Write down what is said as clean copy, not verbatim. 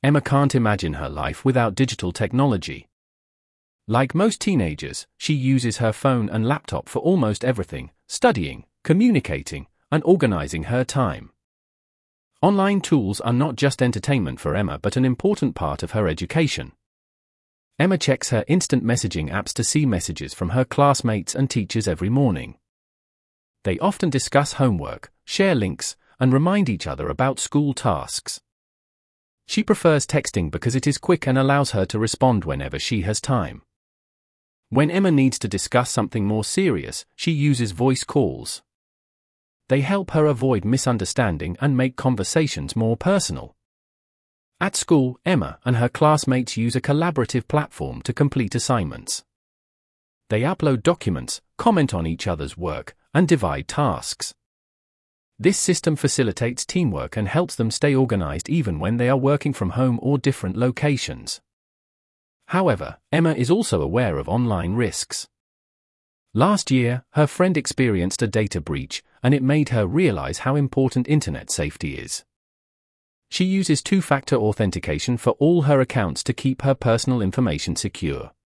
Emma can't imagine her life without digital technology. Like most teenagers, she uses her phone and laptop for almost everything: studying, communicating, and organizing her time. Online tools are not just entertainment for Emma but an important part of her education. Emma checks her instant messaging apps to see messages from her classmates and teachers every morning. They often discuss homework, share links, and remind each other about school tasks. She prefers texting because it is quick and allows her to respond whenever she has time. When Emma needs to discuss something more serious, she uses voice calls. They help her avoid misunderstanding and make conversations more personal. At school, Emma and her classmates use a collaborative platform to complete assignments. They upload documents, comment on each other's work, and divide tasks. This system facilitates teamwork and helps them stay organized even when they are working from home or different locations. However, Emma is also aware of online risks. Last year, her friend experienced a data breach, and it made her realize how important internet safety is. She uses two-factor authentication for all her accounts to keep her personal information secure.